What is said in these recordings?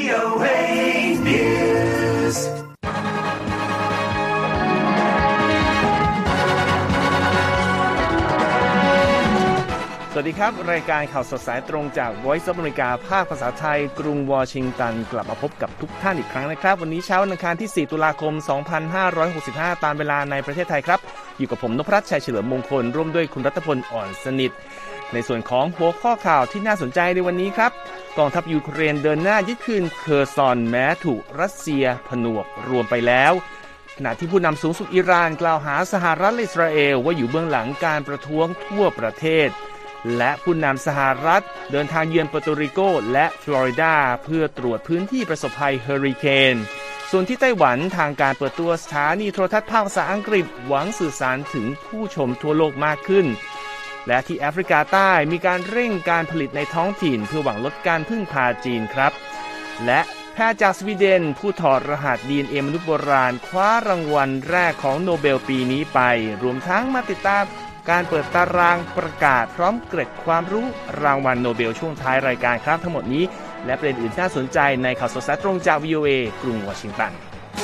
VOA News สวัสดีครับรายการข่าวสดสายตรงจาก Voice of America ภาคภาษาไทยกรุงวอชิงตันกลับมาพบกับทุกท่านอีกครั้งนะครับวันนี้เช้าวันอังคารที่4ตุลาคม2565ตามเวลาในประเทศไทยครับอยู่กับผมนพรัตน์ชัยเฉลิมมงคลร่วมด้วยคุณรัตพลอ่อนสนิทในส่วนของหัวข้อข่าวที่น่าสนใจในวันนี้ครับกองทัพยูเครนเดินหน้ายึดคืนเคอร์ซอนแม้ถูกรัสเซียผนวกรวมไปแล้วขณะที่ผู้นำสูงสุดอิหร่านกล่าวหาสหรัฐและอิสราเอลว่าอยู่เบื้องหลังการประท้วงทั่วประเทศและผู้นำสหรัฐเดินทางเยือนเปอร์โตริโกและฟลอริดาเพื่อตรวจพื้นที่ประสบภัยเฮอริเคนส่วนที่ไต้หวันทางการเปิดตัวสถานีโทรทัศน์ภาคภาษาอังกฤษหวังสื่อสารถึงผู้ชมทั่วโลกมากขึ้นและที่แอฟริกาใต้มีการเร่งการผลิตในท้องถิ่นเพื่อหวังลดการพึ่งพาจีนครับและแพทย์จากสวีเดนผู้ถอดรหัส DNA มนุษย์โบราณคว้ารางวัลแรกของโนเบลปีนี้ไปรวมทั้งมาติดตามการเปิดตารางประกาศพร้อมเกร็ดความรู้รางวัลโนเบลช่วงท้ายรายการครับทั้งหมดนี้และประเด็นอื่นน่าสนใจในข่าวสดสายตรงจาก VOA กรุงวอชิงตัน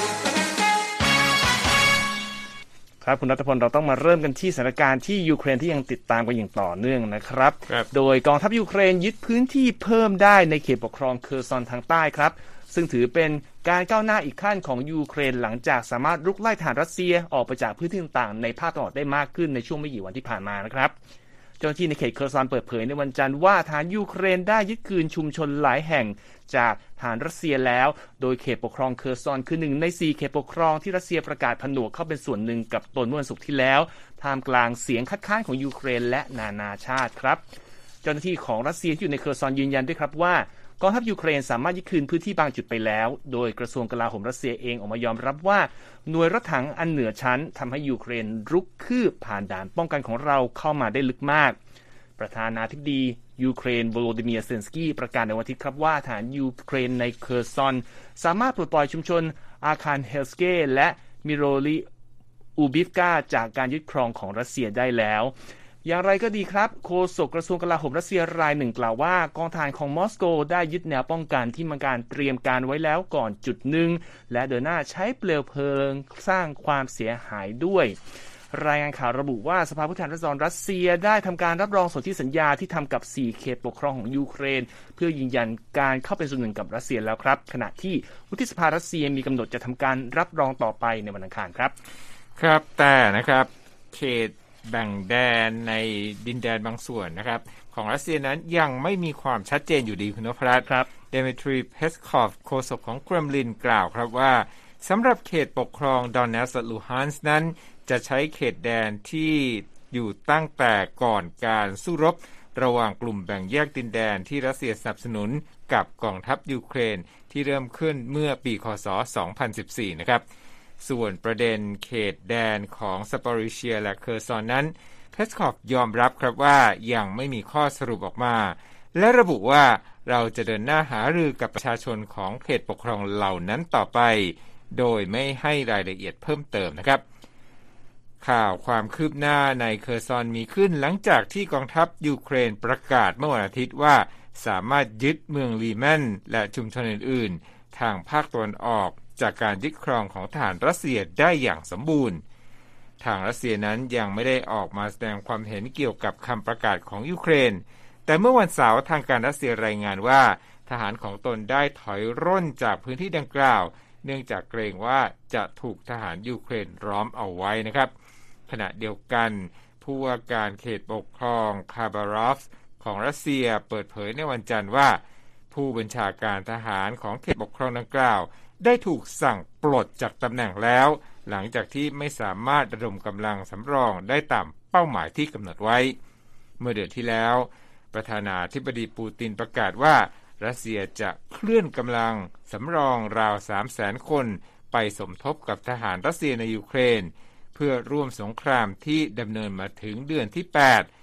ครับคุณรัตพลเราต้องมาเริ่มกันที่สถานการณ์ที่ยูเครนที่ยังติดตามกันอย่างต่อเนื่องนะครับโดยกองทัพยูเครนยึดพื้นที่เพิ่มได้ในเขตปกครองเคอร์ซอนทางใต้ครับซึ่งถือเป็นการก้าวหน้าอีกขั้นของยูเครนหลังจากสามารถรุกไล่ทหารรัสเซียออกไปจากพื้นที่ต่างๆในภาคตะวันออกได้มากขึ้นในช่วงไม่กี่วันที่ผ่านมานะครับเจ้าหน้าที่ในเขตเคอร์ซอนเปิดเผยในวันจันทร์ว่าทหารยูเครนได้ยึดคืนชุมชนหลายแห่งจากทหารรัสเซียแล้วโดยเขตปกครองเคอร์ซอนคือ1ใน4เขตปกครองที่รัสเซียประกาศผนวกเข้าเป็นส่วนหนึ่งกับตนเมื่อวันศุกร์ที่แล้วท่ามกลางเสียงคัดค้านของยูเครนและนานาชาติครับเจ้าหน้าที่ของรัสเซียที่อยู่ในเคอร์ซอนยืนยันด้วยครับว่ากองทัพยูเครนสามารถยึดคืนพื้นที่บางจุดไปแล้วโดยกระทรวงกลาโหมรัสเซียเองออกมายอมรับว่าหน่วยรถถังอันเหนือชั้นทำให้ยูเครนรุกคืบผ่านด่านป้องกันของเราเข้ามาได้ลึกมากประธานาธิบดียูเครนโวโลดิเมียร์เซนสกี้ประกาศในวันอาทิตย์ครับว่าทหารยูเครนในเคอร์ซอนสามารถปลดปล่อยชุมชนอาคารเฮลสเกและมิโรลิอูบิฟกาจากการยึดครองของรัสเซียได้แล้วอย่างไรก็ดีครับโฆษกกระทรวงกลาโหมรัสเซียรายหนึ่งกล่าวว่ากองทหารของมอสโกได้ยึดแนวป้องกันที่มีการเตรียมการไว้แล้วก่อนจุดหนึ่งและเดินหน้าใช้เปลวเพลิงสร้างความเสียหายด้วยรายงานข่าวระบุว่าสภาผู้แทนราษฎรรัสเซียได้ทำการรับรองสนธิสัญญาที่ทำกับ4เขตปกครองของยูเครนเพื่อยืนยันการเข้าเป็นส่วนหนึ่งกับรัสเซียแล้วครับขณะที่วุฒิสภารัสเซียมีกำหนดจะทำการรับรองต่อไปในวันอังคารครับครับแต่นะครับเขตแบ่งแดนในดินแดนบางส่วนนะครับของรัสเซียนั้นยังไม่มีความชัดเจนอยู่ดีคุณนพรัตน์ครับเดมิทรีเพสคอฟโฆษกของเครมลินกล่าวครับว่าสำหรับเขตปกครองดอนเนสและลูฮานส์นั้นจะใช้เขตแดนที่อยู่ตั้งแต่ก่อนการสู้รบระหว่างกลุ่มแบ่งแยกดินแดนที่รัสเซียสนับสนุนกับกองทัพยูเครนที่เริ่มขึ้นเมื่อปีค.ศ. 2014นะครับส่วนประเด็นเขตแดนของซาปอริเชียและเคอร์ซอนนั้นเพสคอฟยอมรับครับว่ายังไม่มีข้อสรุปออกมาและระบุว่าเราจะเดินหน้าหารือกับประชาชนของเขตปกครองเหล่านั้นต่อไปโดยไม่ให้รายละเอียดเพิ่มเติมนะครับข่าวความคืบหน้าในเคอร์ซอนมีขึ้นหลังจากที่กองทัพยูเครนประกาศเมื่อวันอาทิตย์ว่าสามารถยึดเมืองลีแมนและชุมชนอื่นๆทางภาคตะวันออกจากการยึดครองของทหารรัสเซียได้อย่างสมบูรณ์ทางรัสเซียนั้นยังไม่ได้ออกมาแสดงความเห็นเกี่ยวกับคำประกาศของยูเครนแต่เมื่อวันเสาร์ทางการรัสเซียรายงานว่าทหารของตนได้ถอยร่นจากพื้นที่ดังกล่าวเนื่องจากเกรงว่าจะถูกทหารยูเครนล้อมเอาไว้นะครับขณะเดียวกันผู้ว่าการเขตปกครองคาบารอฟของรัสเซียเปิดเผยในวันจันทร์ว่าผู้บัญชาการทหารของเขตปกครองดังกล่าวได้ถูกสั่งปลดจากตำแหน่งแล้วหลังจากที่ไม่สามารถระดมกำลังสำรองได้ตามเป้าหมายที่กำหนดไว้เมื่อเดือนที่แล้วประธานาธิบดีปูตินประกาศว่ารัสเซียจะเคลื่อนกำลังสำรองราว 300,000 คนไปสมทบกับทหารรัสเซียในยูเครนเพื่อร่วมสงครามที่ดำเนินมาถึงเดือนที่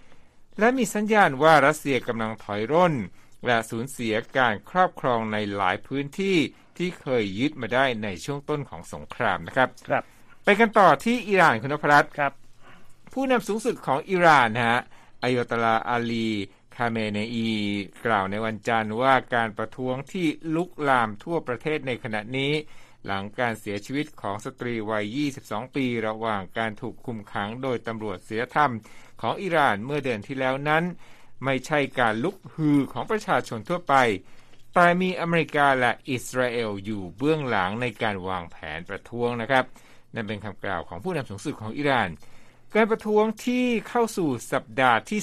8และมีสัญญาณว่ารัสเซียกำลังถอยร่นและสูญเสียการครอบครองในหลายพื้นที่ที่เคยยึดมาได้ในช่วงต้นของสงครามนะครับไปกันต่อที่อิหร่านคุณนพรัตน์ครับผู้นำสูงสุดของอิหร่านอายอตอลลาห์อาลีคาเมเนอีกล่าวในวันจันทร์ว่าการประท้วงที่ลุกลามทั่วประเทศในขณะนี้หลังการเสียชีวิตของสตรีวัย 22 ปีระหว่างการถูกคุมขังโดยตำรวจศีลธรรมของอิหร่านเมื่อเดือนที่แล้วนั้นไม่ใช่การลุกฮือของประชาชนทั่วไปแต่มีอเมริกาและอิสราเอลอยู่เบื้องหลังในการวางแผนประท้วงนะครับนั่นเป็นคำกล่าวของผู้นำสูงสุดของอิหร่านการประท้วงที่เข้าสู่สัปดาห์ที่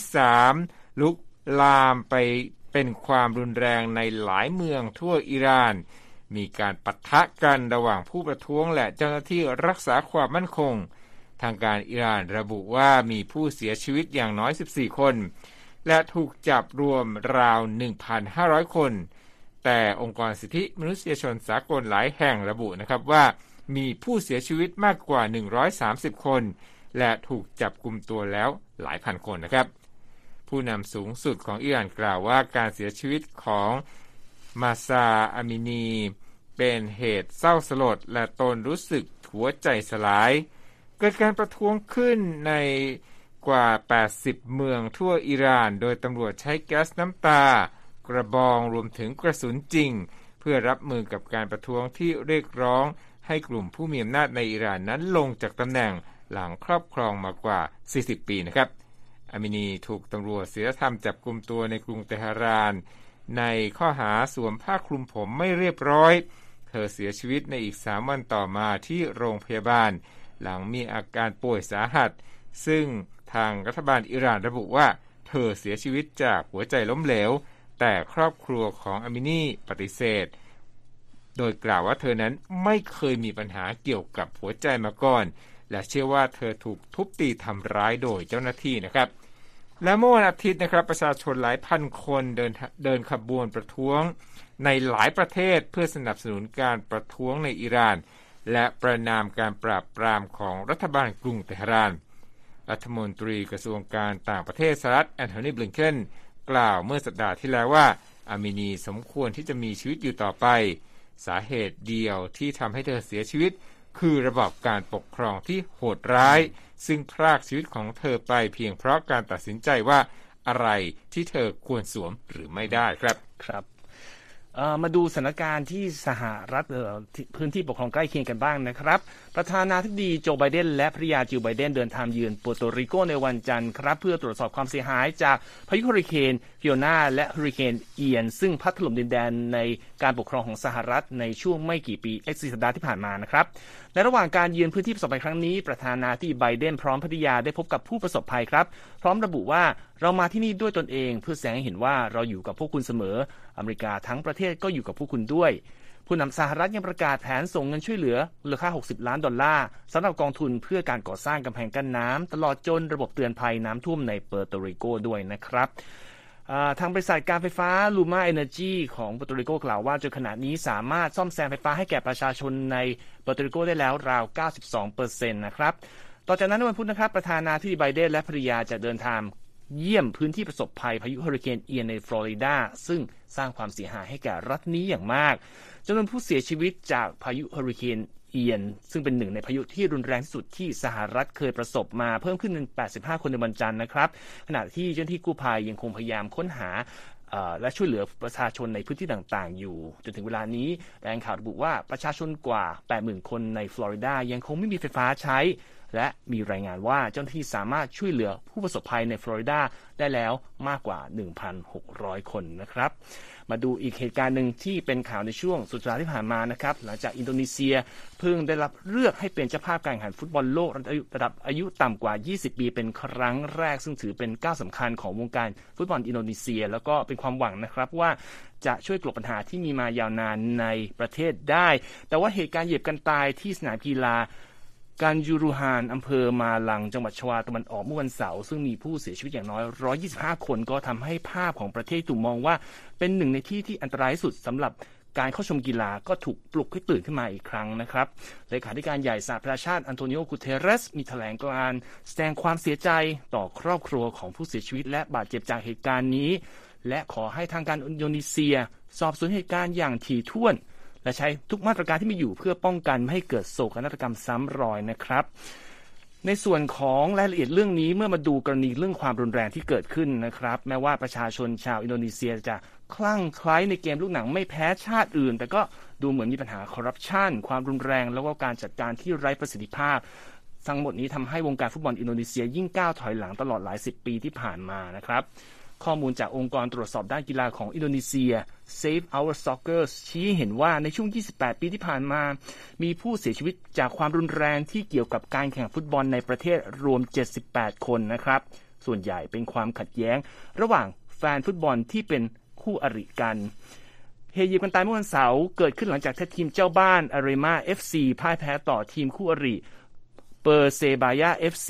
3 ลุกลามไปเป็นความรุนแรงในหลายเมืองทั่วอิหร่านมีการปะทะกันระหว่างผู้ประท้วงและเจ้าหน้าที่รักษาความมั่นคงทางการอิหร่านระบุว่ามีผู้เสียชีวิตอย่างน้อย14คนและถูกจับรวมราว 1,500 คนแต่องค์กรสิทธิมนุษยชนสากลหลายแห่งระบุนะครับว่ามีผู้เสียชีวิตมากกว่า130คนและถูกจับกุมตัวแล้วหลายพันคนนะครับผู้นำสูงสุดของอิหร่านกล่าวว่าการเสียชีวิตของมาซาอามินีเป็นเหตุเศร้าสลดและตนรู้สึกหัวใจสลายเกิดการประท้วงขึ้นในกว่า80เมืองทั่วอิหร่านโดยตำรวจใช้แก๊สน้ำตากระบองรวมถึงกระสุนจริงเพื่อรับมือกับการประท้วงที่เรียกร้องให้กลุ่มผู้มีอำนาจในอิหร่านนั้นลงจากตำแหน่งหลังครอบครองมากว่า40ปีนะครับอามินีถูกตำรวจศีลธรรมจับกุมตัวในกรุงเตหะรานในข้อหาสวมผ้าคลุมผมไม่เรียบร้อยเธอเสียชีวิตในอีก3วันต่อมาที่โรงพยาบาลหลังมีอาการป่วยสาหัสซึ่งทางรัฐบาลอิหร่านระบุว่าเธอเสียชีวิตจากหัวใจล้มเหลวแต่ครอบครัวของอามินีปฏิเสธโดยกล่าวว่าเธอนั้นไม่เคยมีปัญหาเกี่ยวกับหัวใจมาก่อนและเชื่อว่าเธอถูกทุบตีทำร้ายโดยเจ้าหน้าที่นะครับและเมื่อวันอาทิตย์นะครับประชาชนหลายพันคนเดินขบวนประท้วงในหลายประเทศเพื่อสนับสนุนการประท้วงในอิหร่านและประณามการปราบปรามของรัฐบาลกรุงเตหะรานรัฐมนตรีกระทรวงการต่างประเทศสหรัฐแอนโทนี บลิงเคนกล่าวเมื่อสัปดาห์ที่แล้วว่าอามินีสมควรที่จะมีชีวิตอยู่ต่อไปสาเหตุเดียวที่ทำให้เธอเสียชีวิตคือระบอบการปกครองที่โหดร้ายซึ่งพรากชีวิตของเธอไปเพียงเพราะการตัดสินใจว่าอะไรที่เธอควรสวมหรือไม่ได้ครับมาดูสถานการณ์ที่สหรัฐพื้นที่ปกครองใกล้เคียงกันบ้างนะครับประธานาธิบดีโจไบเดนและภริยาจิลไบเดนเดินทางเยือนปัวโตริโกในวันจันทร์ครับเพื่อตรวจสอบความเสียหายจากพายุเฮอริเคนฟิโอนาและเฮอริเคนเอียนซึ่งพัดถล่มดินแดนในการปกครองของสหรัฐในช่วงไม่กี่ปีสัปดาห์ที่ผ่านมานะครับในระหว่างการเยือนพื้นที่ประสบภัยครั้งนี้ประธานาธิบดีไบเดนพร้อมภริยาได้พบกับผู้ประสบภัยครับพร้อมระบุว่าเรามาที่นี่ด้วยตนเองเพื่อแสดงให้เห็นว่าเราอยู่กับพวกคุณเสมออเมริกาทั้งประเทศก็อยู่กับพวกคุณด้วยผู้นำสหรัฐยังประกาศแผนส่งเงินช่วยเหลือมูลค่า$60 ล้านสำหรับกองทุนเพื่อการก่อสร้างกำแพงกั้นน้ำตลอดจนระบบเตือนภัยน้ำท่วมในเปอร์โตริโกด้วยนะครับทางบริษัทการไฟฟ้า Luma Energy ของเปอร์โตริโกกล่าวว่าจนขณะนี้สามารถซ่อมแซมไฟฟ้าให้แก่ประชาชนในเปอร์โตริโกได้แล้วราว 92% นะครับต่อจากนั้นในวันพุธนะครับประธานาธิบดีไบเดนและภริยาจะเดินทางเยี่ยมพื้นที่ประสบภัยพายุเฮอริเคนเอียนในฟลอริดาซึ่งสร้างความเสียหายให้แก่รัฐนี้อย่างมากจำนวนผู้เสียชีวิตจากพายุเฮอริเคนเอียนซึ่งเป็นหนึ่งในพายุที่รุนแรงที่สุดที่สหรัฐเคยประสบมาเพิ่มขึ้นเป็น85คนในวันจันทร์นะครับขณะที่เจ้าหน้าที่กู้ภัยยังคงพยายามค้นหาและช่วยเหลือประชาชนในพื้นที่ต่างๆอยู่จนถึงเวลานี้รายงานข่าวระบุว่าประชาชนกว่า 80,000 คนในฟลอริดายังคงไม่มีไฟฟ้าใช้และมีรายงานว่าเจ้าหน้าที่สามารถช่วยเหลือผู้ประสบภัยในฟลอริดาได้แล้วมากกว่า 1,600 คนนะครับมาดูอีกเหตุการณ์หนึ่งที่เป็นข่าวในช่วงสุดสัปดาห์ที่ผ่านมานะครับหลังจากอินโดนีเซียเพิ่งได้รับเลือกให้เป็นเจ้าภาพการแข่งขันฟุตบอลโลกระดับอายุต่ำกว่า20ปีเป็นครั้งแรกซึ่งถือเป็นก้าวสำคัญของวงการฟุตบอลอินโดนีเซียแล้วก็เป็นความหวังนะครับว่าจะช่วยกลบปัญหาที่มีมายาวนานในประเทศได้แต่ว่าเหตุการณ์เหยียบกันตายที่สนามกีฬาการยูรูฮานอำเภอมาลังจังหวัดชวาตะวันออกเมื่อวันเสาร์ซึ่งมีผู้เสียชีวิตอย่างน้อย125คนก็ทำให้ภาพของประเทศถูกมองว่าเป็นหนึ่งในที่อันตรายที่สุดสำหรับการเข้าชมกีฬาก็ถูกปลุกให้ตื่นขึ้นมาอีกครั้งนะครับเลขาธิการใหญ่สหประชาชาติอันโตนิโอ กูเทเรสมีแถลงการแสดงความเสียใจต่อครอบครัวของผู้เสียชีวิตและบาดเจ็บจากเหตุการณ์นี้และขอให้ทางการอินโดนีเซียสอบสวนเหตุการณ์อย่างถี่ถ้วนและใช้ทุกมาตรการที่มีอยู่เพื่อป้องกันไม่ให้เกิดโศกนาฏกรรมซ้ำรอยนะครับในส่วนของรายละเอียดเรื่องนี้เมื่อมาดูกรณีเรื่องความรุนแรงที่เกิดขึ้นนะครับแม้ว่าประชาชนชาวอินโดนีเซียจะคลั่งไคล้ในเกมลูกหนังไม่แพ้ชาติอื่นแต่ก็ดูเหมือนมีปัญหาคอร์รัปชันความรุนแรงแล้วก็การจัดการที่ไร้ประสิทธิภาพทั้งหมดนี้ทำให้วงการฟุตบอลอินโดนีเซียยิ่งก้าวถอยหลังตลอดหลายสิบปีที่ผ่านมานะครับข้อมูลจากองค์กรตรวจสอบด้านกีฬาของอินโดนีเซีย Save Our Soccer ชี้เห็นว่าในช่วง 28 ปีที่ผ่านมามีผู้เสียชีวิตจากความรุนแรงที่เกี่ยวกับการแข่งฟุตบอลในประเทศรวม 78 คนนะครับส่วนใหญ่เป็นความขัดแย้งระหว่างแฟนฟุตบอลที่เป็นคู่อริกันเหตุยิงกันตายเมื่อวันเสาร์เกิดขึ้นหลังจากทีมเจ้าบ้านอารีมา FC พ่ายแพ้ต่อทีมคู่อริเปอร์เซบายา FC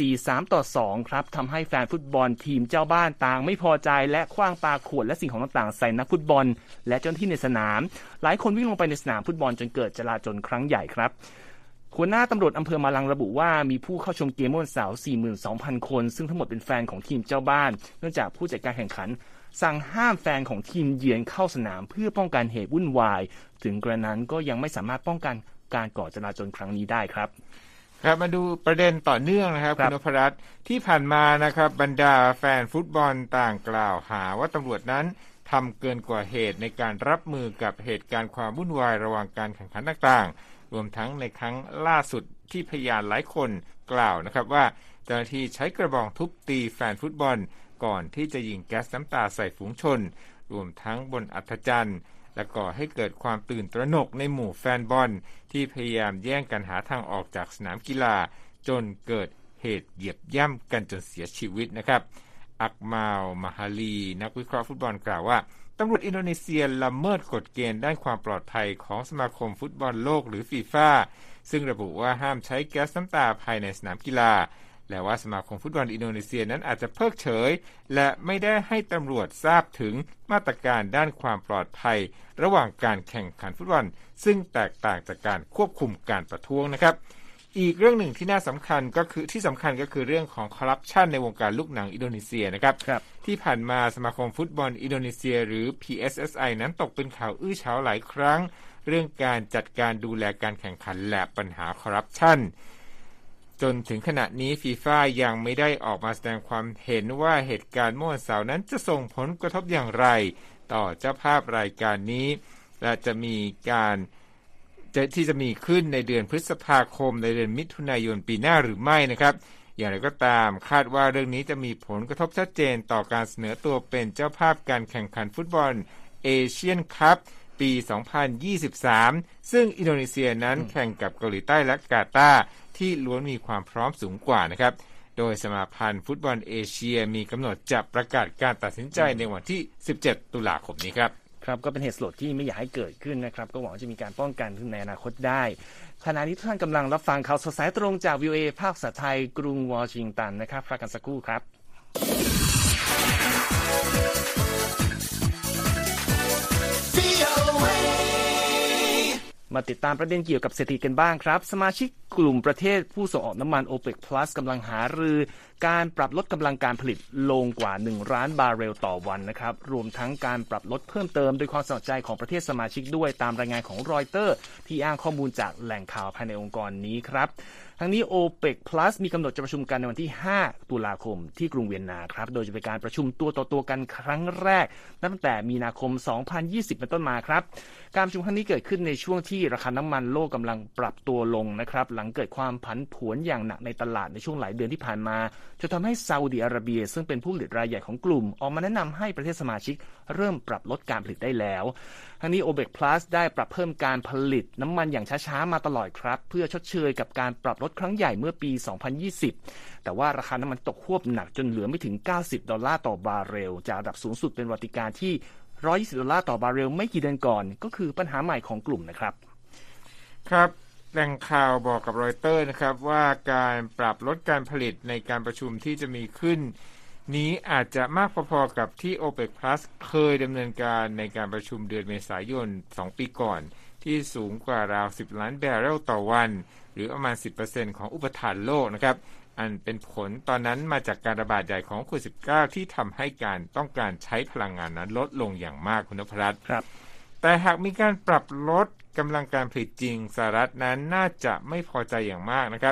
3-2 ครับทำให้แฟนฟุตบอลทีมเจ้าบ้านต่างไม่พอใจและขว้างปาขวดและสิ่งของต่างๆใส่นักฟุตบอลและเจ้าหน้าที่ในสนามหลายคนวิ่งลงไปในสนามฟุตบอลจนเกิดจลาจลครั้งใหญ่ครับหัวหน้าตำรวจอำเภอมาลังระบุว่ามีผู้เข้าชมเกมเมื่อวันเสาร์ 42,000 คนซึ่งทั้งหมดเป็นแฟนของทีมเจ้าบ้านเนื่องจากผู้จัดการแข่งขันสั่งห้ามแฟนของทีมเยือนเข้าสนามเพื่อป้องกันเหตุวุ่นวายถึงกระนั้นก็ยังไม่สามารถป้องกันการก่อจลาจลครั้งนี้ได้ครับครับมาดูประเด็นต่อเนื่องนะครับคุณนพรัตน์ที่ผ่านมานะครับบรรดาแฟนฟุตบอลต่างกล่าวหาว่าตำรวจนั้นทำเกินกว่าเหตุในการรับมือกับเหตุการณ์ความวุ่นวายระหว่างการแข่งขันต่างๆรวมทั้งในครั้งล่าสุดที่พยานหลายคนกล่าวนะครับว่าเจ้าหน้าที่ใช้กระบองทุบตีแฟนฟุตบอลก่อนที่จะยิงแก๊สน้ำตาใส่ฝูงชนรวมทั้งบนอัฐจันทร์และก่อให้เกิดความตื่นตระหนกในหมู่แฟนบอลที่พยายามแย่งกันหาทางออกจากสนามกีฬาจนเกิดเหตุเหยียบย่ำกันจนเสียชีวิตนะครับอักมาล มาฮาลีนักวิเคราะห์ฟุตบอลกล่าวว่าตำรวจอินโดนีเซียละเมิดกฎเกณฑ์ด้านความปลอดภัยของสมาคมฟุตบอลโลกหรือฟีฟ่าซึ่งระบุว่าห้ามใช้แก๊สน้ำตาภายในสนามกีฬาและว่าสมาคมฟุตบอลอินโดนีเซียนั้นอาจจะเพิกเฉยและไม่ได้ให้ตำรวจทราบถึงมาตรการด้านความปลอดภัยระหว่างการแข่งขันฟุตบอลซึ่งแตกต่างจากการควบคุมการประท้วงนะครับอีกเรื่องหนึ่งที่น่าสำคัญก็คือเรื่องของคอร์รัปชันในวงการลูกหนังอินโดนีเซียนะครับที่ผ่านมาสมาคมฟุตบอลอินโดนีเซียหรือ PSSI นั้นตกเป็นข่าวอื้อฉาวหลายครั้งเรื่องการจัดการดูแลการแข่งขันและปัญหาคอร์รัปชันจนถึงขณะนี้ฟีฟ่ายังไม่ได้ออกมาแสดงความเห็นว่าเหตุการณ์เมื่อวันเสาร์นั้นจะส่งผลกระทบอย่างไรต่อเจ้าภาพรายการนี้และจะมีขึ้นในเดือนพฤษภาคมในเดือนมิถุนายนปีหน้าหรือไม่นะครับอย่างไรก็ตามคาดว่าเรื่องนี้จะมีผลกระทบชัดเจนต่อการเสนอตัวเป็นเจ้าภาพการแข่งขันฟุตบอลเอเชียนคัพปี 2023 ซึ่งอินโดนีเซียนั้นแข่งกับเกาหลีใต้และกาตาร์ที่ล้วนมีความพร้อมสูงกว่านะครับโดยสมาพันธ์ฟุตบอลเอเชียมีกำหนดจะประกาศการตัดสินใจในวันที่ 17 ตุลาคมนี้ครับครับก็เป็นเหตุสลดที่ไม่อยากให้เกิดขึ้นนะครับก็หวังว่าจะมีการป้องกันในอนาคตได้ขณะนี้ท่านกำลังรับฟังข่าวสดสายตรงจาก VOA ภาคภาษาไทยกรุงวอชิงตันนะครับพักกันสักครู่ครับมาติดตามประเด็นเกี่ยวกับเศรษฐกิจกันบ้างครับสมาชิกกลุ่มประเทศผู้ส่งออกน้ำมัน OPEC Plus กำลังหารือการปรับลดกำลังการผลิตลงกว่า1ล้านบาร์เรลต่อวันนะครับรวมทั้งการปรับลดเพิ่มเติมโดยความสนใจของประเทศสมาชิกด้วยตามรายงานของรอยเตอร์ที่อ้างข้อมูลจากแหล่งข่าวภายในองค์กรนี้ครับทั้งนี้ OPEC Plus มีกำหนดจะประชุมกันในวันที่ 5 ตุลาคมที่กรุงเวียนนาครับโดยจะเป็นการประชุมตัวต่อตัวกันครั้งแรกตั้งแต่มีนาคม 2020 เป็นต้นมาครับการประชุมครั้งนี้เกิดขึ้นในช่วงที่ราคาน้ำมันโลกกำลังปรับตัวลงนะครับหลังเกิดความผันผวนอย่างหนักในตลาดในช่วงหลายเดือนที่ผ่านมาจนทำให้ซาอุดิอาระเบียซึ่งเป็นผู้ผลิตรายใหญ่ของกลุ่มออกมาแนะนำให้ประเทศสมาชิกเริ่มปรับลดการผลิตได้แล้วทั้งนี้ OPEC Plus ได้ปรับเพิ่มการผลิตน้ำมันอย่างช้าๆมาตลอดครับเพื่อชดเชยกับการปรับลดครั้งใหญ่เมื่อปี 2020 แต่ว่าราคาน้ำมันตกควบหนักจนเหลือไม่ถึง$90ต่อบาร์เรลจากระดับสูงสุดเป็นประวัติการณ์ที่$120ต่อบาร์เรลไม่กี่เดือนก่อนก็คือปัญหาใหม่ของกลุ่มนะครับครับแหล่งข่าวบอกกับรอยเตอร์นะครับว่าการปรับลดการผลิตในการประชุมที่จะมีขึ้นนี้อาจจะมากพอๆกับที่ OPEC Plus เคยดำเนินการในการประชุมเดือนเมษายน2ปีก่อนที่สูงกว่าราว10ล้านบาร์เรลต่อวันหรือประมาณ 10% ของอุปทานโลกนะครับอันเป็นผลตอนนั้นมาจากการระบาดใหญ่ของโควิด -19 ที่ทำให้การต้องการใช้พลังงานนั้นลดลงอย่างมากคุณนพรัตน์ครับแต่หากมีการปรับลดกำลังการผลิตจริงสหรัฐนั้นน่าจะไม่พอใจอย่างมากนะครับ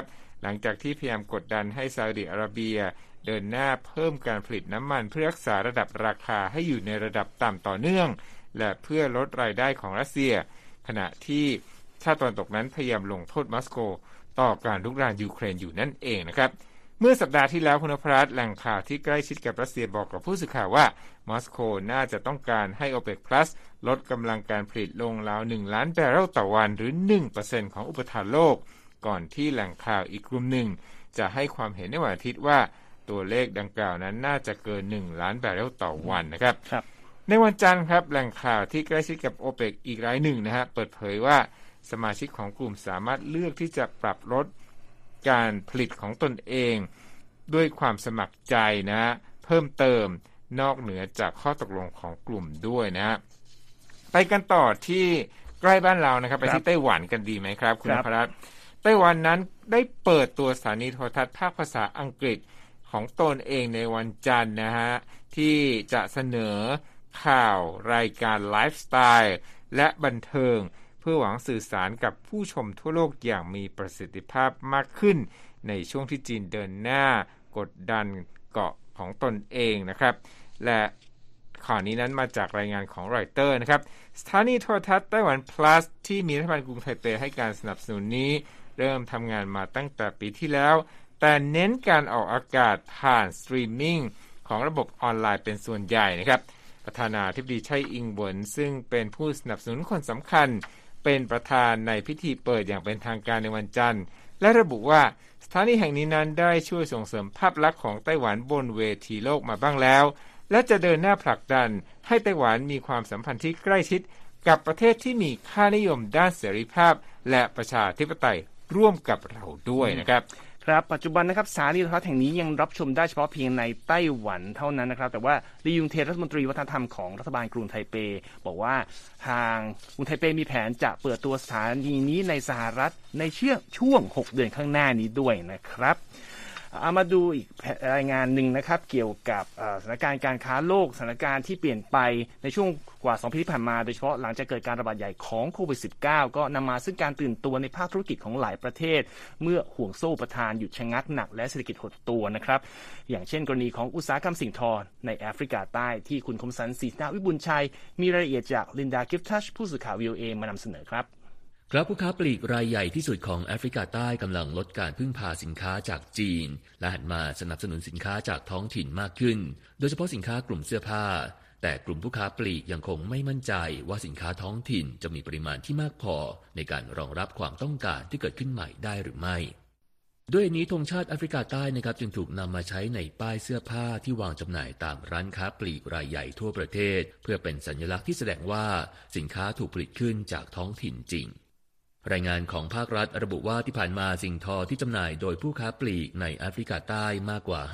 หลังจากที่พยายามกดดันให้ซาอุดิอาระเบียเดินหน้าเพิ่มการผลิตน้ำมันเพื่อรักษาระดับราคาให้อยู่ในระดับต่ำต่อเนื่องและเพื่อลดรายได้ของรัสเซียขณะที่ชาติตะวันตกนั้นพยายามลงโทษมอสโกต่อการรุกรานยูเครนอยู่นั่นเองนะครับเมื่อสัปดาห์ที่แล้วคุณพรัตน์แหล่งข่าวที่ใกล้ชิดกับรัสเซียบอกกับผู้สื่อข่าวว่ามอสโกน่าจะต้องการให้ OPEC Plus ลดกำลังการผลิตลงราว1ล้านบาร์เรลต่อวันหรือ 1% ของอุปทานโลกก่อนที่แหล่งข่าวอีกกลุ่มหนึ่งจะให้ความเห็นในวันอาทิตย์ว่าตัวเลขดังกล่าวนั้นน่าจะเกิน1ล้านบาร์เรลต่อวันนะครับในวันจันทร์ครับแหล่งข่าวที่ใกล้ชิดกับ OPEC อีกรายหนึ่งนะฮะเปิดเผยว่าสมาชิกของกลุ่มสามารถเลือกที่จะปรับลดการผลิตของตนเองด้วยความสมัครใจนะเพิ่มเติมนอกเหนือจากข้อตกลงของกลุ่มด้วยนะไปกันต่อที่ใกล้บ้านเรานะครับไปที่ไต้หวันกันดีไหมครับคุณพรัตน์ไต้หวันนั้นได้เปิดตัวสถานีโทรทัศน์ภาคภาษาอังกฤษของตนเองในวันจันทร์นะฮะที่จะเสนอข่าวรายการไลฟ์สไตล์และบันเทิงเพื่อหวังสื่อสารกับผู้ชมทั่วโลกอย่างมีประสิทธิภาพมากขึ้นในช่วงที่จีนเดินหน้ากดดันเกาะของตนเองนะครับและข่าวนี้นั้นมาจากรายงานของรอยเตอร์นะครับสถานีโทรทัศน์ไต้หวัน Plus ที่มีรัฐบาลกรุงไทเปให้การสนับสนุนนี้เริ่มทำงานมาตั้งแต่ปีที่แล้วแต่เน้นการออกอากาศผ่านสตรีมมิ่งของระบบออนไลน์เป็นส่วนใหญ่นะครับประธานาธิบดีไช่อิงเหวินซึ่งเป็นผู้สนับสนุนคนสำคัญเป็นประธานในพิธีเปิดอย่างเป็นทางการในวันจันทร์และระบุว่าสถานีแห่งนี้นั้นได้ช่วยส่งเสริมภาพลักษณ์ของไต้หวันบนเวทีโลกมาบ้างแล้วและจะเดินหน้าผลักดันให้ไต้หวันมีความสัมพันธ์ที่ใกล้ชิดกับประเทศที่มีค่านิยมด้านเสรีภาพและประชาธิปไตยร่วมกับเราด้วยนะครับครับปัจจุบันนะครับสถานีโทรทัศน์แห่งนี้ยังรับชมได้เฉพาะเพียงในไต้หวันเท่านั้นนะครับแต่ว่าลียุงเทรัฐมนตรีวัฒนธรรมของรัฐบาลกรุงไทเปบอกว่าทางกรุงไทเปมีแผนจะเปิดตัวสถานีนี้ในสหรัฐในช่วง6เดือนข้างหน้านี้ด้วยนะครับเอามาดูอีกรายงานหนึ่งนะครับเกี่ยวกับสถานการณ์การค้าโลกสถานการณ์ที่เปลี่ยนไปในช่วงกว่า2 ปีที่ผ่านมาโดยเฉพาะหลังจากเกิดการระบาดใหญ่ของโควิด -19 ก็นำมาซึ่งการตื่นตัวในภาคธุรกิจของหลายประเทศเมื่อห่วงโซ่อุปทานหยุดชะงักหนักและเศรษฐกิจหดตัวนะครับอย่างเช่นกรณีของอุตสาหกรรมสิ่งทอในแอฟริกาใต้ที่คุณคมสันต์ ศรีนาวิบุญชัยมีรายละเอียดจากลินดากิฟทัชผู้สื่อข่าว VOA มานำเสนอครับผู้ค้าปลีกรายใหญ่ที่สุดของแอฟริกาใต้กำลังลดการพึ่งพาสินค้าจากจีนและหันมาสนับสนุนสินค้าจากท้องถิ่นมากขึ้นโดยเฉพาะสินค้ากลุ่มเสื้อผ้าแต่กลุ่มผู้ค้าปลีกยังคงไม่มั่นใจว่าสินค้าท้องถิ่นจะมีปริมาณที่มากพอในการรองรับความต้องการที่เกิดขึ้นใหม่ได้หรือไม่ด้วยนี้ธงชาติแอฟริกาใต้นะครับจึงถูกนำมาใช้ในป้ายเสื้อผ้าที่วางจำหน่ายตามร้านค้าปลีกรายใหญ่ทั่วประเทศเพื่อเป็นสัญลักษณ์ที่แสดงว่าสินค้าถูกผลิตขึ้นจากท้องถิ่นจริงรายงานของภาครัฐระบุว่าที่ผ่านมาสิ่งทอที่จำหน่ายโดยผู้ค้าปลีกในแอฟริกาใต้มากกว่า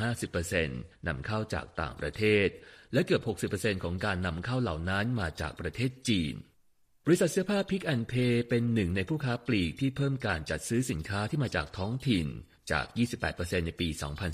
50% นำเข้าจากต่างประเทศและเกือบ 60% ของการนำเข้าเหล่านั้นมาจากประเทศจีนบริษัทเสื้อผ้า Pick and Pay เป็นหนึ่งในผู้ค้าปลีกที่เพิ่มการจัดซื้อสินค้าที่มาจากท้องถิ่นจาก 28% ในปี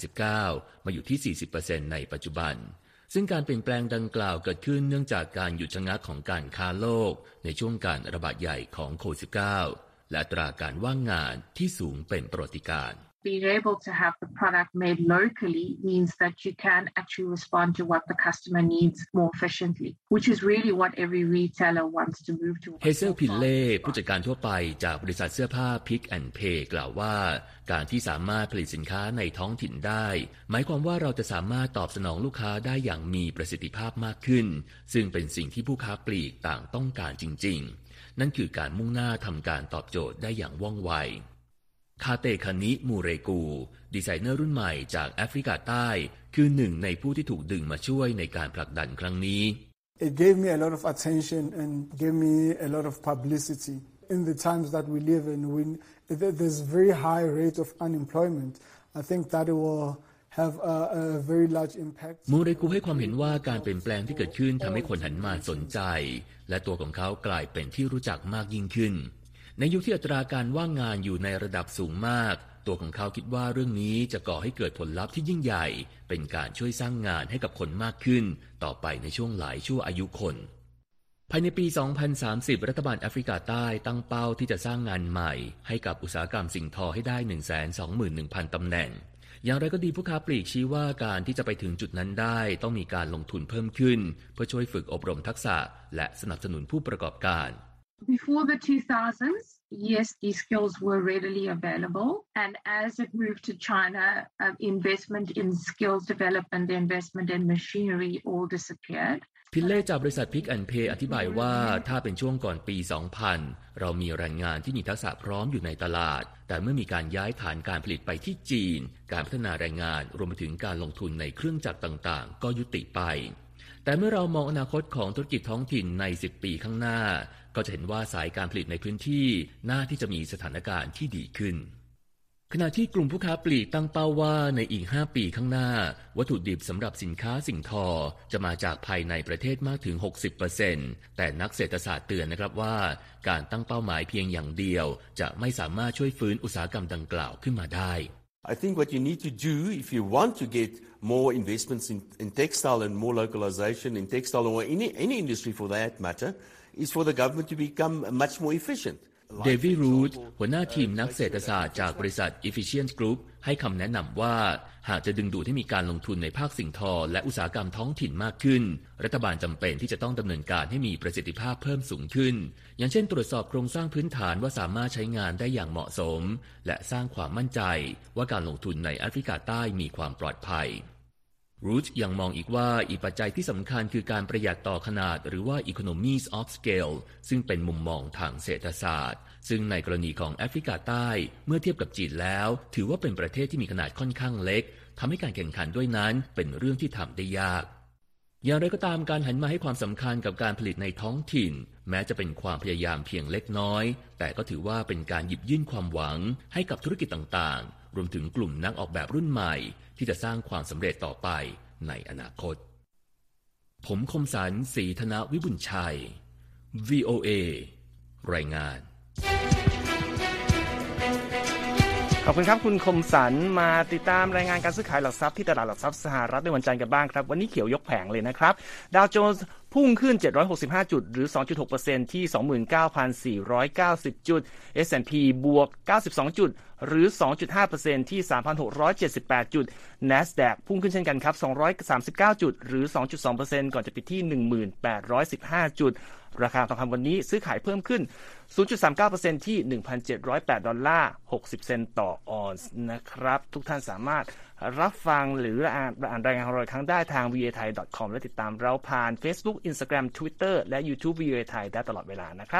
2019 มาอยู่ที่ 40% ในปัจจุบันซึ่งการเปลี่ยนแปลงดังกล่าวเกิดขึ้นเนื่องจากการหยุดชะงักของการค้าโลกในช่วงการระบาดใหญ่ของโควิด -19 และอัตราการว่างงานที่สูงเป็นประวัติการณ์ Being able to have the product made locally means that you can actually respond to what the customer needs more efficiently, which is really what every retailer wants to move to. Hazel Pillay ผู้จัดการทั่วไปจากบริษัทเสื้อผ้า Pick and Pay กล่าวว่าการที่สามารถผลิตสินค้าในท้องถิ่นได้หมายความว่าเราจะสามารถตอบสนองลูกค้าได้อย่างมีประสิทธิภาพมากขึ้นซึ่งเป็นสิ่งที่ผู้ค้าปลีกต่างต้องการจริงๆนั่นคือการมุ่งหน้าทำการตอบโจทย์ได้อย่างว่องไวคาเตคานิมูเรกูดีไซเนอร์รุ่นใหม่จากแอฟริกาใต้คือหนึ่งในผู้ที่ถูกดึงมาช่วยในการผลักดันครั้งนี้ It gave me a lot of attention and gave me a lot of publicity in the times that we live in when there's very high rate of unemployment. I think that it will have a very large impact. มูเรกูให้ความเห็นว่าการเปลี่ยนแปลงที่เกิดขึ้นทำให้คนหันมาสนใจและตัวของเขากลายเป็นที่รู้จักมากยิ่งขึ้นในยุคที่อัตราการว่างงานอยู่ในระดับสูงมากตัวของเขาคิดว่าเรื่องนี้จะก่อให้เกิดผลลัพธ์ที่ยิ่งใหญ่เป็นการช่วยสร้างงานให้กับคนมากขึ้นต่อไปในช่วงหลายชั่วอายุคนภายในปี 2030 รัฐบาลแอฟริกาใต้ตั้งเป้าที่จะสร้างงานใหม่ให้กับอุตสาหกรรมสิ่งทอให้ได้ 121,000 ตำแหน่งอย่างไรก็ดีผู้ค้าปลีกชี้ว่าการที่จะไปถึงจุดนั้นได้ต้องมีการลงทุนเพิ่มขึ้นเพื่อช่วยฝึกอบรมทักษะและสนับสนุนผู้ประกอบการ Before the 2000s, yes, these skills were readily available. And as it moved to China, investment in skills development, the investment in machinery all disappeared. พิเล่จากบริษัท Pick and Pay อธิบายว่าถ้าเป็นช่วงก่อนปี 2000 เรามีแรงงานที่มีทักษะพร้อมอยู่ในตลาดแต่เมื่อมีการย้ายฐานการผลิตไปที่จีนการพัฒนาแรงงานรวมไปถึงการลงทุนในเครื่องจักรต่างๆก็ยุติไปแต่เมื่อเรามองอนาคตของธุรกิจท้องถิ่นใน10 ปีข้างหน้าก็จะเห็นว่าสายการผลิตในพื้นที่น่าที่จะมีสถานการณ์ที่ดีขึ้นขณะที่กลุ่มผู้ค้าปลีกตั้งเป้าว่าในอีก5 ปีข้างหน้าวัตถุดิบสำหรับสินค้าสิ่งทอจะมาจากภายในประเทศมากถึง 60% แต่นักเศรษฐศาสตร์เตือนนะครับว่าการตั้งเป้าหมายเพียงอย่างเดียวจะไม่สามารถช่วยฟื้นอุตสาหกรรมดังกล่าวขึ้นมาได้ I think what you need to do if you want to get more investments in textile and more localization in textile or any industry for that matter is for the government to become much more efficient เดวิด รูทหัวหน้าทีมนักเศรษฐศาสตร์จากบริษัท Efficient Group ให้คำแนะนำว่าหากจะดึงดูดให้มีการลงทุนในภาคสิ่งทอและอุตสาหกรรมท้องถิ่นมากขึ้นรัฐบาลจำเป็นที่จะต้องดำเนินการให้มีประสิทธิภาพเพิ่มสูงขึ้นอย่างเช่นตรวจสอบโครงสร้างพื้นฐานว่าสามารถใช้งานได้อย่างเหมาะสมและสร้างความมั่นใจว่าการลงทุนในแอฟริกาใต้มีความปลอดภัยรูทยังมองอีกว่าอีกปัจจัยที่สำคัญคือการประหยัดต่อขนาดหรือว่า economies of scale ซึ่งเป็นมุมมองทางเศรษฐศาสตร์ซึ่งในกรณีของแอฟริกาใต้เมื่อเทียบกับจีนแล้วถือว่าเป็นประเทศที่มีขนาดค่อนข้างเล็กทำให้การแข่งขันด้วยนั้นเป็นเรื่องที่ทำได้ยากอย่างไรก็ตามการหันมาให้ความสำคัญกับการผลิตในท้องถิ่นแม้จะเป็นความพยายามเพียงเล็กน้อยแต่ก็ถือว่าเป็นการหยิบยื่นความหวังให้กับธุรกิจต่างๆรวมถึงกลุ่มนักออกแบบรุ่นใหม่ที่จะสร้างความสำเร็จต่อไปในอนาคตผมคมสันต์ ศรีธนวิบุญชัย VOA รายงานขอบคุณครับคุณคมสันต์มาติดตามรายงานการซื้อขายหลักทรัพย์ที่ตลาดหลักทรัพย์สหรัฐในวันจันทร์กันบ้างครับวันนี้เขียวยกแผงเลยนะครับดาวโจนส์พุ่งขึ้น765จุดหรือ 2.6% ที่ 29,490 จุด S&P บวก92จุดหรือ 2.5% ที่ 3,678 จุด NASDAQ พุ่งขึ้นเช่นกันครับ239จุดหรือ 2.2% ก่อนจะปิดที่ 1,815 จุดราคาทองคำวันนี้ซื้อขายเพิ่มขึ้น 0.39% ที่ $1,708.60 เซนต์ต่อออนซ์นะครับทุกท่านสามารถรับฟังหรืออ่านรายงานของเราครั้งได้ทาง voathai.com และติดตามเราผ่าน Facebook Instagram Twitter และ YouTube VOA Thai ได้ตลอดเวลานะครับ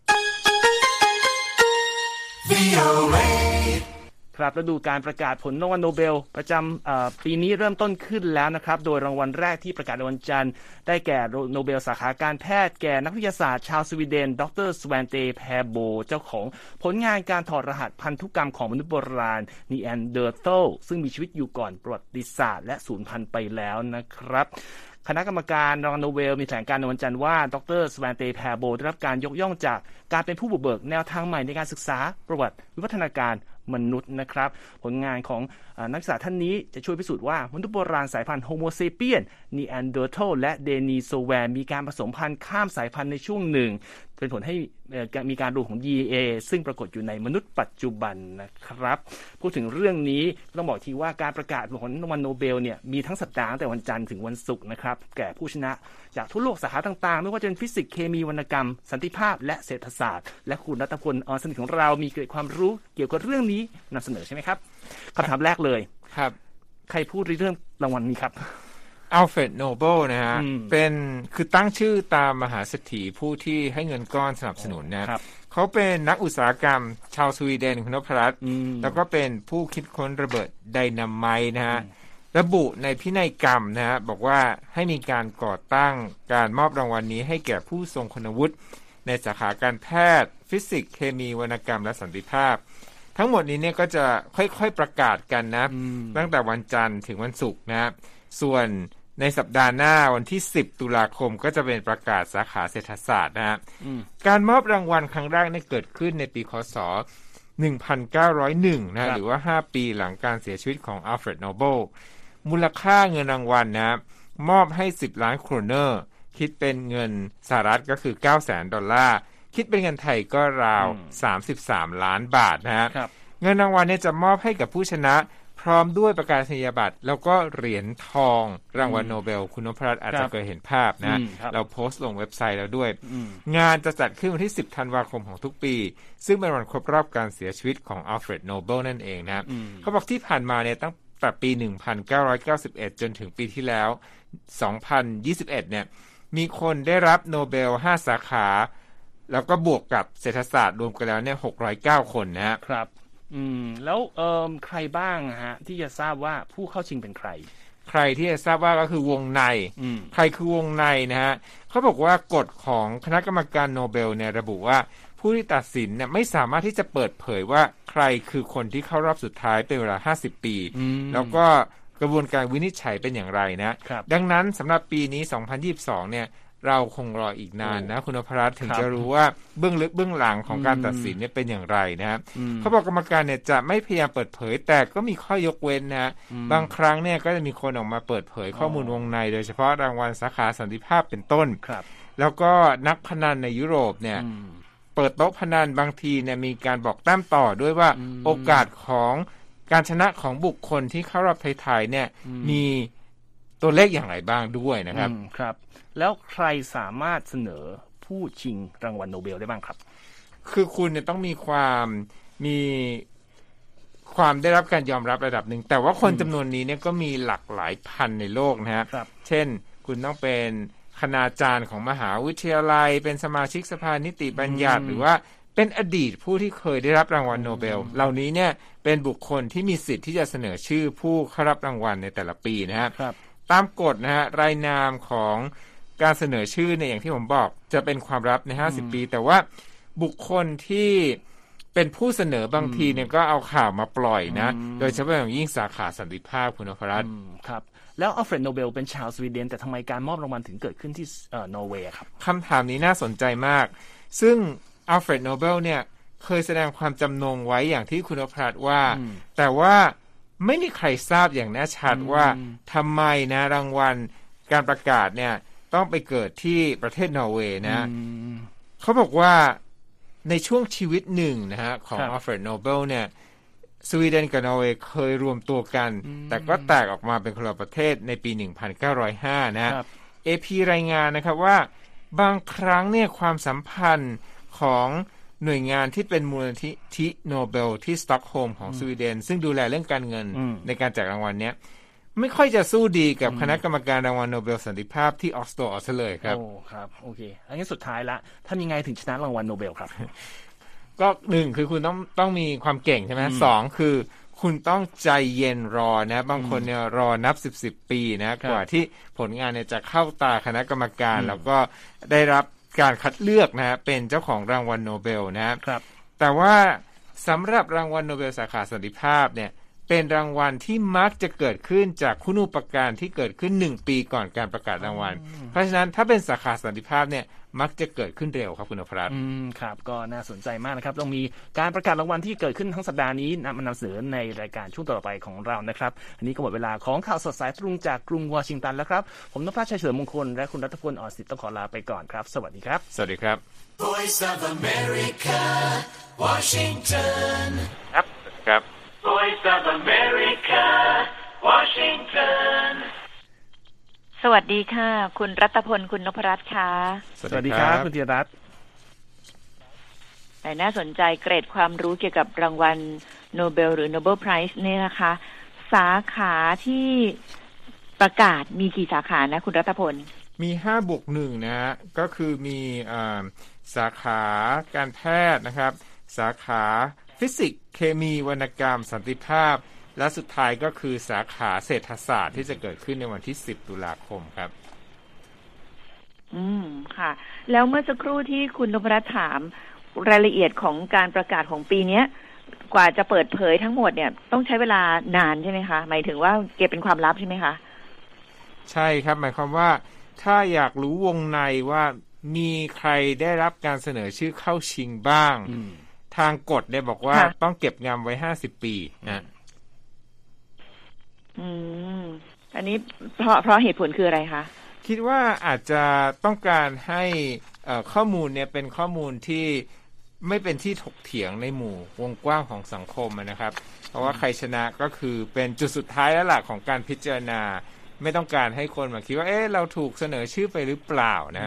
ครับฤดูการประกาศผลรางวัลโนเบลประจำปีนี้เริ่มต้นขึ้นแล้วนะครับโดยรางวัลแรกที่ประกาศในวันจันทร์ได้แก่โนเบลสาขาการแพทย์แก่นักวิทยาศาสตร์ชาวสวีเดนดรสแวนเตแพโบเจ้าของผลงานการถอดรหัสพันธุกรรมของมนุษย์โบราณนีแอนเดอร์เทิลซึ่งมีชีวิตอยู่ก่อนประวัติศาสตร์และสูญพันธุ์ไปแล้วนะครับคณะกรรมการรางวัลโนเบลมีแถลงการในวันจันทร์ว่าดรสแวนเตแพโบได้รับการยกย่องจากการเป็นผู้บุกเบิกแนวทางใหม่ในการศึกษาประวัติวิวัฒนาการมนุษย์นะครับผลงานของนักศึกษาท่านนี้จะช่วยพิสูจน์ว่ามนุษย์โบราณสายพันธุ์โฮโมเซเปียนนีแอนเดอร์เทิลและเดนิโซแวนมีการผสมพันธุ์ข้ามสายพันธุ์ในช่วงหนึ่งเป็นผลให้มีการรวมของ DNA ซึ่งปรากฏอยู่ในมนุษย์ปัจจุบันนะครับพูดถึงเรื่องนี้ต้องบอกทีว่าการประกาศผลรางวัลโนเบลเนี่ยมีทั้งสัปดาห์ตั้งแต่วันจันทร์ถึงวันศุกร์นะครับแก่ผู้ชนะจากทั่วโลกสาขาต่างๆไม่ว่าจะเป็นฟิสิกส์เคมีวรรณกรรมสันติภาพและเศรษฐศาสตร์และคุณรัตพลออนสนิทของเรามีเกร็ดความรู้เกี่ยวกับเรื่องนี้นำเสนอใช่ไหมครับคำถามแรกเลยครับใครพูดเรื่องรางวัลนี้ครับอัลเฟรดโนเบิลนะฮะเป็นคือตั้งชื่อตามมหาเศรษฐีผู้ที่ให้เงินก้อนสนับสนุนนะเขาเป็นนักอุตสาหกรรมชาวสวีเดนคุณนพรัตน์แล้วก็เป็นผู้คิดค้นระเบิดไดนาไมต์นะฮะระบุในพินัยกรรมนะฮะบอกว่าให้มีการก่อตั้งการมอบรางวัลนี้ให้แก่ผู้ทรงคุณวุฒิในสาขาการแพทย์ฟิสิกส์เคมีวรรณกรรมและสันติภาพทั้งหมดนี้เนี่ยก็จะค่อยๆประกาศกันนะตั้งแต่วันจันทร์ถึงวันศุกร์นะส่วนในสัปดาห์หน้าวันที่10ตุลาคมก็จะเป็นประกาศสาขาเศรษฐศาสตร์นะฮะการมอบรางวัลครั้งแรกเนี่ยเกิดขึ้นในปีคศ1901นะหรือว่า5ปีหลังการเสียชีวิตของอัลเฟรดโนเบิลมูลค่าเงินรางวัลนะมอบให้10ล้านโครเนอร์คิดเป็นเงินสหรัฐก็คือ $900,000 คิดเป็นเงินไทยก็ราว33ล้านบาทนะฮะเงินรางวัลเนี่ยจะมอบให้กับผู้ชนะพร้อมด้วยประกาศนียบัตรแล้วก็เหรียญทองรางวัลโนเบลคุณนพรัตน์อาจจะเคยเห็นภาพนะเราโพสต์ลงเว็บไซต์แล้วด้วยงานจะจัดขึ้นวันที่10ธันวาคมของทุกปีซึ่งเป็นวันครบรอบการเสียชีวิตของอัลเฟรดโนเบิลนั่นเองนะเขาบอกที่ผ่านมาเนี่ยตั้งแต่ปี1991จนถึงปีที่แล้ว2021เนี่ยมีคนได้รับโนเบล5สาขาแล้วก็บวกกับเศรษฐศาสตร์รวมกันแล้วเนี่ย609คนนะครับแล้วใครบ้างฮะที่จะทราบว่าผู้เข้าชิงเป็นใครที่จะทราบว่าก็คือวงในใครคือวงในนะฮะเขาบอกว่ากฎของคณะกรรมการโนเบลเนี่ยระบุว่าผู้ที่ตัดสินเนี่ยไม่สามารถที่จะเปิดเผยว่าใครคือคนที่เข้ารอบสุดท้ายเป็นเวลา50ปีแล้วก็กระบวนการวินิจฉัยเป็นอย่างไรนะดังนั้นสำหรับปีนี้2022เนี่ยเราคงรออีกนานนะคุณนพรัตน์ถึงจะรู้ว่าเบื้องลึกเบื้องหลังของการตัดสินเนี่ยเป็นอย่างไรนะเขาบอกกรรมการเนี่ยจะไม่พยายามเปิดเผยแต่ก็มีข้อยกเว้นนะบางครั้งเนี่ยก็จะมีคนออกมาเปิดเผยข้อมูลวงในโดยเฉพาะรางวัลสาขาสันติภาพเป็นต้นแล้วก็นักพนันในยุโรปเนี่ยเปิดโต๊ะพนันบางทีเนี่ยมีการบอกแต้มต่อด้วยว่าโอกาสของการชนะของบุคคลที่เข้ารอบท้ายๆเนี่ยมีตัวเลขอย่างไรบ้างด้วยนะครับครับแล้วใครสามารถเสนอผู้ชิงรางวัลโนเบลได้บ้างครับคือคุณเนี่ยต้องมีความได้รับการยอมรับระดับหนึ่งแต่ว่าคนจำนวนนี้เนี่ยก็มีหลากหลายพันในโลกนะฮะเช่นคุณต้องเป็นคณาจารย์ของมหาวิทยาลัยเป็นสมาชิกสภานิติบัญญัติหรือว่าเป็นอดีตผู้ที่เคยได้รับรางวัลโนเบลเหล่านี้เนี่ยเป็นบุคคลที่มีสิทธิ์ที่จะเสนอชื่อผู้เข้ารับรางวัลในแต่ละปีนะครับตามกฎนะฮะรายนามของการเสนอชื่อเนี่ยอย่างที่ผมบอกจะเป็นความลับใน50ปีแต่ว่าบุคคลที่เป็นผู้เสนอบางทีเนี่ยก็เอาข่าวมาปล่อยนะโดยเฉพาะอย่างยิ่งสาขาสันติภาพคุณนพรัตน์ครับแล้วอัลเฟรดโนเบลเป็นชาวสวีเดนแต่ทำไมการมอบรางวัลถึงเกิดขึ้นที่นอร์เวย์ครับคำถามนี้น่าสนใจมากซึ่งอัลเฟรดโนเบลเนี่ยเคยแสดงความจำนงไว้อย่างที่คุณนพรัตน์ว่าแต่ว่าไม่มีใครทราบอย่างแน่ชัดว่าทำไมนะรางวัลการประกาศเนี่ยต้องไปเกิดที่ประเทศนอร์เวย์นะเขาบอกว่าในช่วงชีวิตหนึ่งนะฮะของอัลเฟรดโนเบลเนี่ยสวีเดนกับนอร์เวย์เคยรวมตัวกันแต่ก็แตกออกมาเป็นคนละประเทศในปี1905นะ AP รายงานนะครับว่าบางครั้งเนี่ยความสัมพันธ์ของหน่วยงานที่เป็นมูลนิธิโนเบลที่สต็อกโฮล์มของสวีเดนซึ่งดูแลเรื่องการเงินในการแจกรางวัลเนี้ยไม่ค่อยจะสู้ดีกับคณะกรรมการรางวัลโนเบลสันติภาพที่ออสโลออสเลยครับโอ้ครับโอเคอันนี้สุดท้ายละทำยังไงถึงชนะรางวัลโนเบลครับก็1คือคุณต้องมีความเก่งใช่ไหม2คือคุณต้องใจเย็นรอนะบางคนเนี่ยรอนับ10ปีนะกว่าที่ผลงานเนี่ยจะเข้าตาคณะกรรมการแล้วก็ได้รับการคัดเลือกนะฮะเป็นเจ้าของรางวัลโนเบลนะครับแต่ว่าสำหรับรางวัลโนเบลสาขาสันติภาพเนี่ยเป็นรางวัลที่มักจะเกิดขึ้นจากคุณูปการที่เกิดขึ้น1ปีก่อนการประกาศรางวัลเพราะฉะนั้นถ้าเป็นสาขาสันติภาพเนี่ยมักจะเกิดขึ้นเร็วครับคุณนพรัตน์ครับก็น่าสนใจมากนะครับต้องมีการประกาศรางวัลที่เกิดขึ้นทั้งสัปดาห์นี้มานำเสนอในรายการช่วงต่อไปของเรานะครับอันนี้ก็หมดเวลาของข่าวสดสายตรงจากกรุงวอชิงตันแล้วครับผมนพรัตน์ชัยเฉลิมมงคลและคุณรัตพล อ่อนสิทธิ์ต้องขอลาไปก่อนครับสวัสดีครับสวัสดีครับ Voice of America Washington ครับ Voice of America Washington สวัสดีค่ะคุณรัตพลคุณนพรัตน์ค่ะสวัสดีครับคุณธีรรัตน์แต่น่าสนใจเกรดความรู้เกี่ยวกับรางวัลโนเบลหรือ Nobel Prize เนี่ยนะคะสาขาที่ประกาศมีกี่สาขานะคุณรัตพลมี5+1นะฮะก็คือมีสาขาการแพทย์นะครับสาขาฟิสิกส์เคมีวรรณกรรมสันติภาพและสุดท้ายก็คือสาขาเศรษฐศาสตร์ที่จะเกิดขึ้นในวันที่10ตุลาคมครับค่ะแล้วเมื่อสักครู่ที่คุณนพรัตน์ถามรายละเอียดของการประกาศของปีนี้กว่าจะเปิดเผยทั้งหมดเนี่ยต้องใช้เวลานานใช่ไหมคะหมายถึงว่าเก็บเป็นความลับใช่ไหมคะใช่ครับหมายความว่าถ้าอยากรู้วงในว่ามีใครได้รับการเสนอชื่อเข้าชิงบ้างทางกฎได้บอกว่าต้องเก็บงำไว้50ปีนะอันนี้เพราะเหตุผลคืออะไรคะคิดว่าอาจจะต้องการให้ข้อมูลเนี่ยเป็นข้อมูลที่ไม่เป็นที่ถกเถียงในหมู่วงกว้างของสังคมนะครับเพราะว่าใครชนะก็คือเป็นจุดสุดท้ายแล้วล่ะของการพิจารณาไม่ต้องการให้คนมาคิดว่าเราถูกเสนอชื่อไปหรือเปล่านะ